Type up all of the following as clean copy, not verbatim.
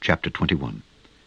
chapter 21.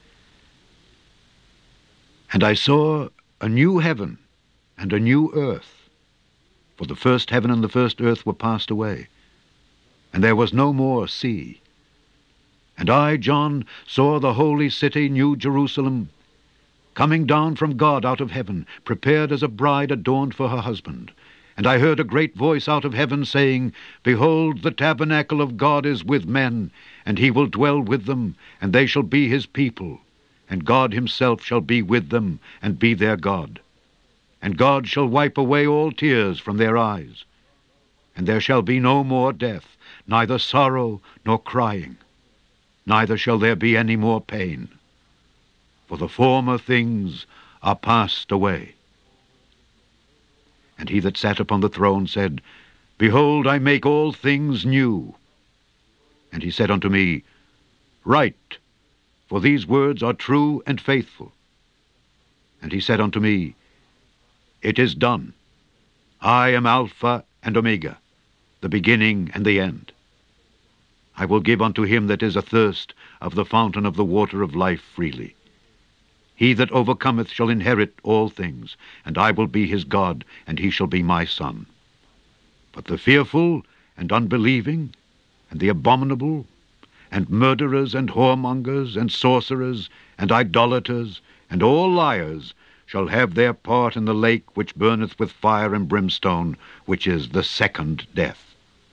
And I saw a new heaven and a new earth, for the first heaven and the first earth were passed away, and there was no more sea. And I, John, saw the holy city, New Jerusalem, coming down from God out of heaven, prepared as a bride adorned for her husband. And I heard a great voice out of heaven saying, Behold, the tabernacle of God is with men, and he will dwell with them, and they shall be his people. And God himself shall be with them, and be their God. And God shall wipe away all tears from their eyes. And there shall be no more death, neither sorrow nor crying, neither shall there be any more pain. For the former things are passed away. And he that sat upon the throne said, Behold, I make all things new. And he said unto me, Write, for these words are true and faithful. And he said unto me, It is done. I am Alpha and Omega, the beginning and the end. I will give unto him that is athirst of the fountain of the water of life freely. He that overcometh shall inherit all things, and I will be his God, and he shall be my son. But the fearful and unbelieving, and the abominable, and murderers, and whoremongers, and sorcerers, and idolaters, and all liars, shall have their part in the lake which burneth with fire and brimstone, which is the second death.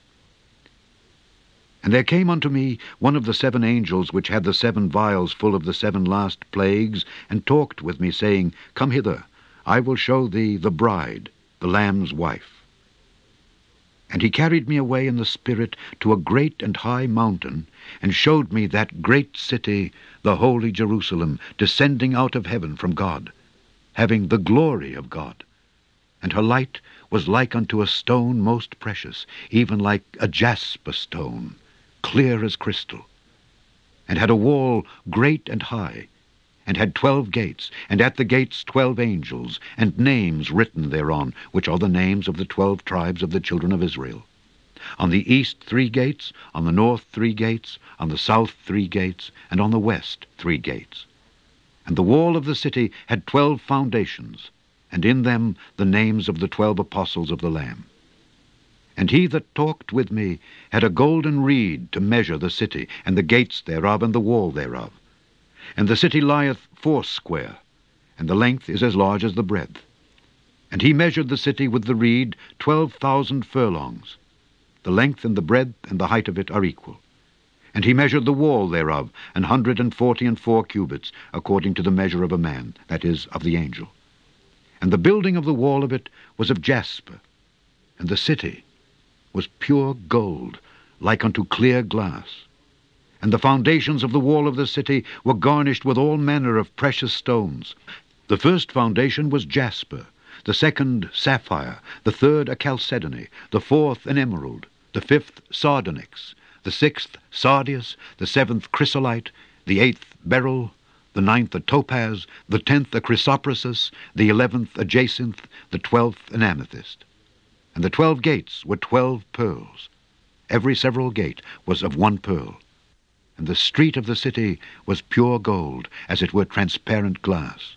And there came unto me one of the 7 angels which had the 7 vials full of the 7 last plagues, and talked with me, saying, Come hither, I will show thee the bride, the Lamb's wife. And he carried me away in the Spirit to a great and high mountain, and showed me that great city, the holy Jerusalem, descending out of heaven from God, having the glory of God. And her light was like unto a stone most precious, even like a jasper stone, clear as crystal, and had a wall great and high, and had 12 gates, and at the gates 12 angels, and names written thereon, which are the names of the 12 tribes of the children of Israel. On the east 3 gates, on the north 3 gates, on the south 3 gates, and on the west 3 gates. And the wall of the city had 12 foundations, and in them the names of the 12 apostles of the Lamb. And he that talked with me had a golden reed to measure the city, and the gates thereof, and the wall thereof. And the city lieth foursquare, and the length is as large as the breadth. And he measured the city with the reed 12,000 furlongs. The length and the breadth and the height of it are equal. And he measured the wall thereof 144 cubits, according to the measure of a man, that is, of the angel. And the building of the wall of it was of jasper, and the city was pure gold, like unto clear glass. And the foundations of the wall of the city were garnished with all manner of precious stones. The first foundation was jasper, the second sapphire, the third a chalcedony, the fourth an emerald, the fifth sardonyx, the sixth sardius, the 7th chrysolite, the 8th beryl, the 9th a topaz, the 10th a chrysoprasus, the 11th a jacinth, the 12th an amethyst. And the 12 gates were 12 pearls. Every several gate was of 1 pearl. And the street of the city was pure gold, as it were transparent glass.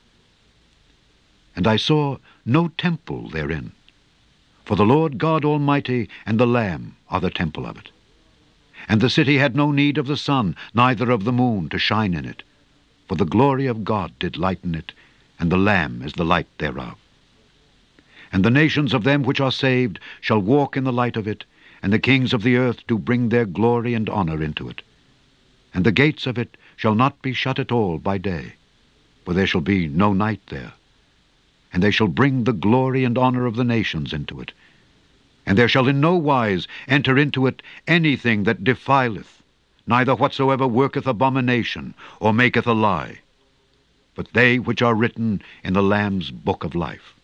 And I saw no temple therein, for the Lord God Almighty and the Lamb are the temple of it. And the city had no need of the sun, neither of the moon to shine in it, for the glory of God did lighten it, and the Lamb is the light thereof. And the nations of them which are saved shall walk in the light of it, and the kings of the earth do bring their glory and honor into it. And the gates of it shall not be shut at all by day, for there shall be no night there. And they shall bring the glory and honor of the nations into it. And there shall in no wise enter into it anything that defileth, neither whatsoever worketh abomination, or maketh a lie, but they which are written in the Lamb's book of life.